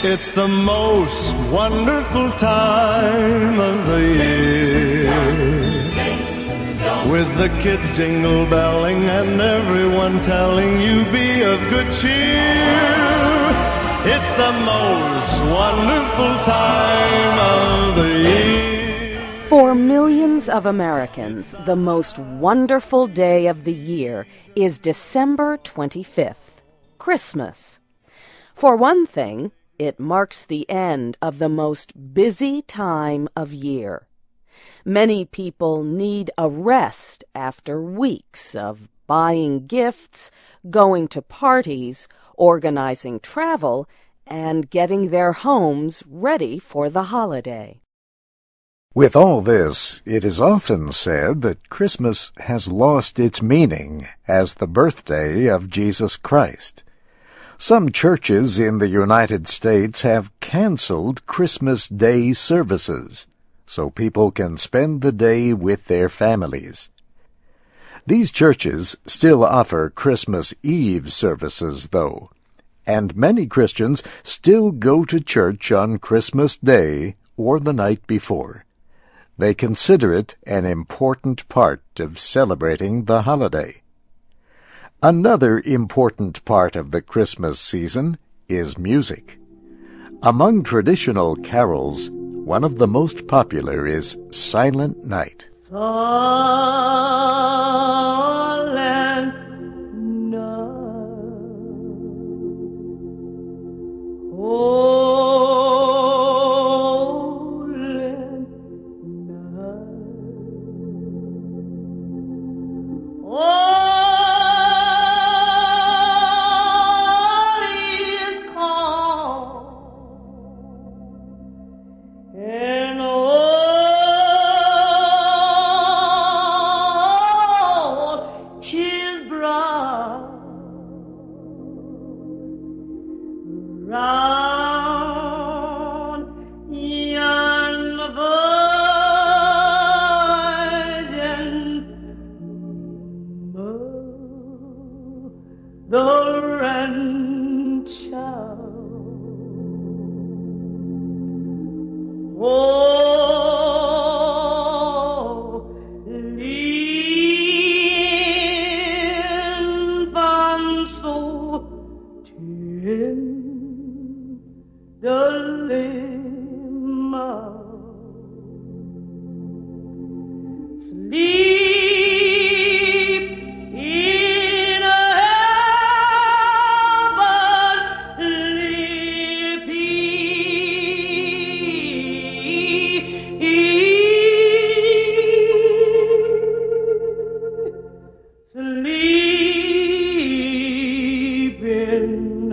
It's the most wonderful time of the year, with the kids jingle belling and everyone telling you be of good cheer. It's the most wonderful time of the year. For millions of Americans, the most wonderful day of the year is December 25th, Christmas. For one thing, it marks the end of the most busy time of year. Many people need a rest after weeks of buying gifts, going to parties, organizing travel, and getting their homes ready for the holiday. With all this, it is often said that Christmas has lost its meaning as the birthday of Jesus Christ. Some churches in the United States have canceled Christmas Day services so people can spend the day with their families. These churches still offer Christmas Eve services, though, and many Christians still go to church on Christmas Day or the night before. They consider it an important part of celebrating the holiday. Another important part of the Christmas season is music. Among traditional carols, one of the most popular is Silent Night. Silent night, holy night. All is calm, and all is bright. Round yon virgin mother and child. Infant so tenderly mild, sleep in heavenly peace. Sleep in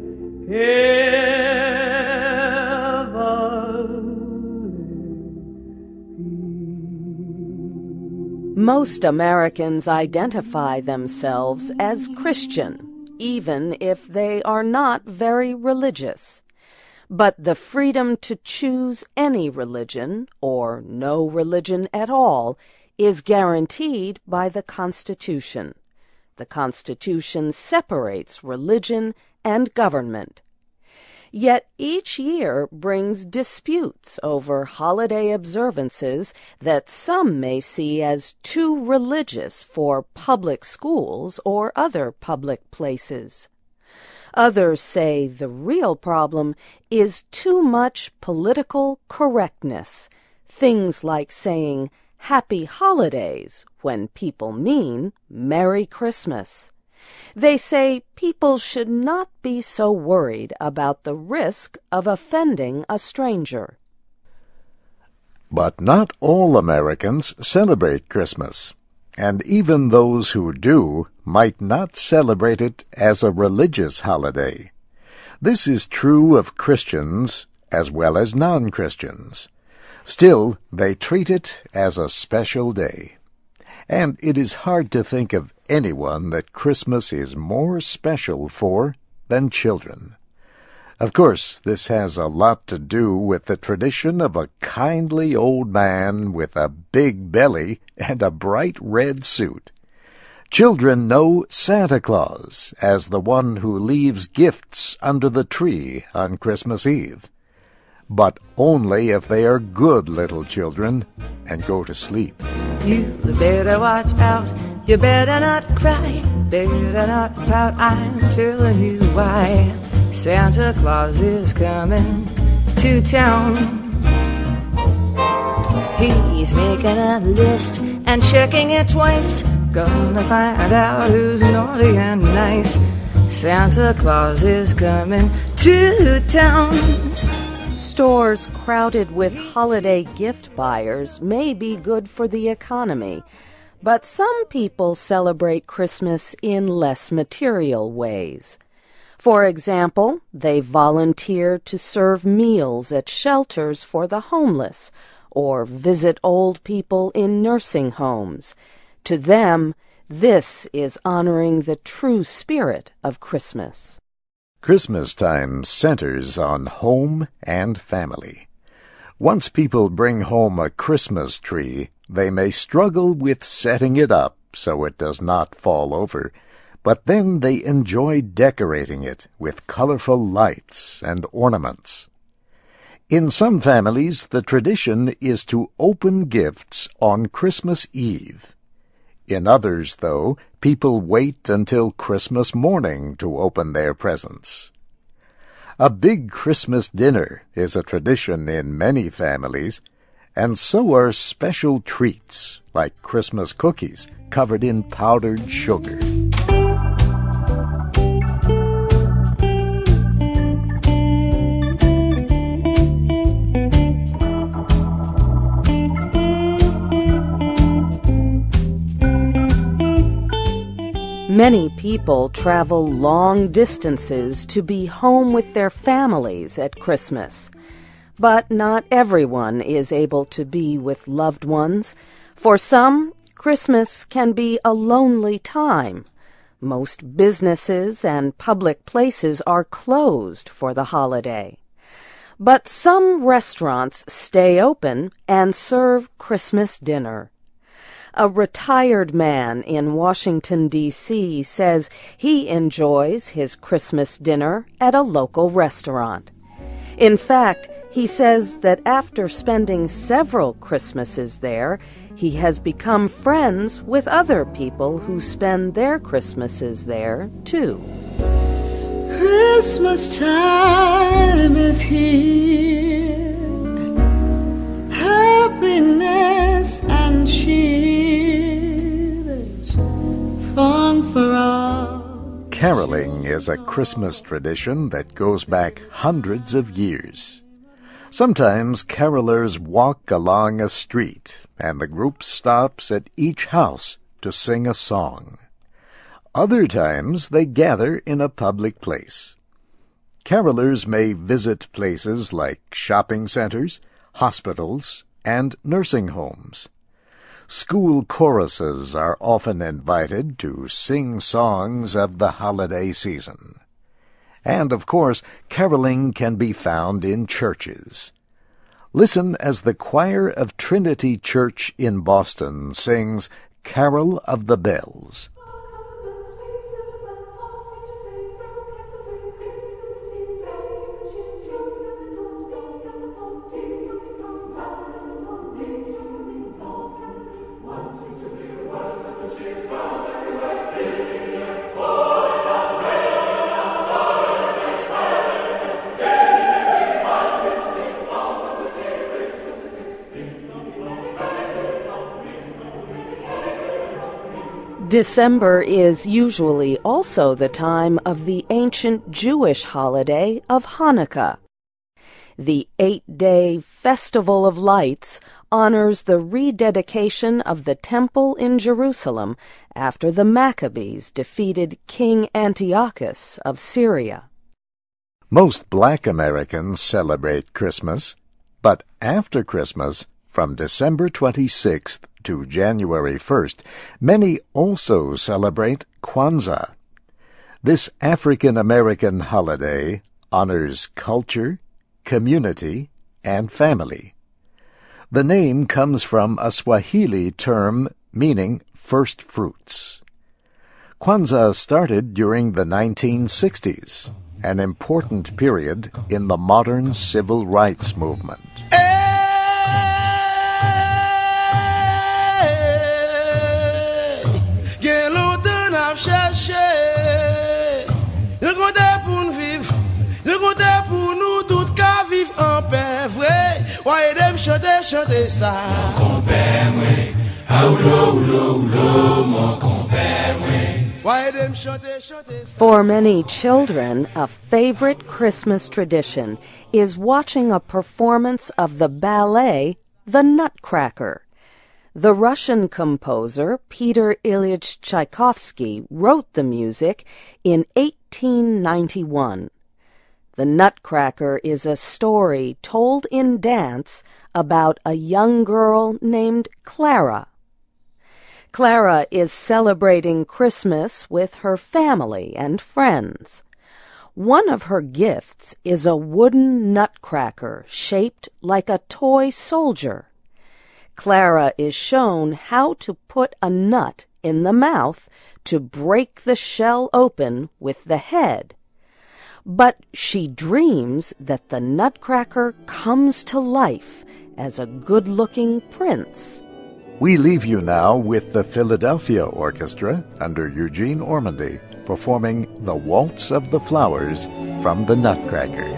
Most Americans identify themselves as Christian, even if they are not very religious. But the freedom to choose any religion, or no religion at all, is guaranteed by the Constitution. The Constitution separates religion and government. Yet each year brings disputes over holiday observances that some may see as too religious for public schools or other public places. Others say the real problem is too much political correctness, things like saying Happy Holidays when people mean Merry Christmas. They say people should not be so worried about the risk of offending a stranger. But not all Americans celebrate Christmas, and even those who do might not celebrate it as a religious holiday. This is true of Christians as well as non-Christians. Still, they treat it as a special day. And it is hard to think of anyone that Christmas is more special for than children. Of course, this has a lot to do with the tradition of a kindly old man with a big belly and a bright red suit. Children know Santa Claus as the one who leaves gifts under the tree on Christmas Eve. but only if they are good little children and go to sleep. You better watch out, you better not cry, better not pout, I'm telling you why. Santa Claus is coming to town. He's making a list and checking it twice, gonna find out who's naughty and nice. Santa Claus is coming to town. Stores crowded with holiday gift buyers may be good for the economy, but some people celebrate Christmas in less material ways. For example, they volunteer to serve meals at shelters for the homeless or visit old people in nursing homes. To them, this is honoring the true spirit of Christmas. Christmas time centers on home and family. Once people bring home a Christmas tree, they may struggle with setting it up so it does not fall over, but then they enjoy decorating it with colorful lights and ornaments. In some families, the tradition is to open gifts on Christmas Eve. In others, though, people wait until Christmas morning to open their presents. A big Christmas dinner is a tradition in many families, and so are special treats like Christmas cookies covered in powdered sugar. Many people travel long distances to be home with their families at Christmas. But not everyone is able to be with loved ones. For some, Christmas can be a lonely time. Most businesses and public places are closed for the holiday. But some restaurants stay open and serve Christmas dinner. A retired man in Washington, D.C. says he enjoys his Christmas dinner at a local restaurant. In fact, he says that after spending several Christmases there, he has become friends with other people who spend their Christmases there, too. Christmas time is here, happiness and cheer, there's fun for all. Caroling is a Christmas tradition that goes back hundreds of years. Sometimes carolers walk along a street, and the group stops at each house to sing a song. Other times they gather in a public place. Carolers may visit places like shopping centers, hospitals, and nursing homes. School choruses are often invited to sing songs of the holiday season. And, of course, caroling can be found in churches. Listen as the choir of Trinity Church in Boston sings Carol of the Bells. December is usually also the time of the ancient Jewish holiday of Hanukkah. The 8-day Festival of Lights honors the rededication of the Temple in Jerusalem after the Maccabees defeated King Antiochus of Syria. Most Black Americans celebrate Christmas, but after Christmas, from December 26th to January 1st, many also celebrate Kwanzaa. This African-American holiday honors culture, community, and family. The name comes from a Swahili term meaning first fruits. Kwanzaa started during the 1960s. an important period in the modern civil rights movement. Chanter ça. Mon compère, moi. Ah, oulô, mon compère, moi. For many children, a favorite Christmas tradition is watching a performance of the ballet The Nutcracker. The Russian composer Peter Ilyich Tchaikovsky wrote the music in 1891. The Nutcracker is a story told in dance about a young girl named Clara. Clara is celebrating Christmas with her family and friends. One of her gifts is a wooden nutcracker shaped like a toy soldier. Clara is shown how to put a nut in the mouth to break the shell open with the head. But she dreams that the Nutcracker comes to life as a good-looking prince. We leave you now with the Philadelphia Orchestra under Eugene Ormandy performing The Waltz of the Flowers from The Nutcracker.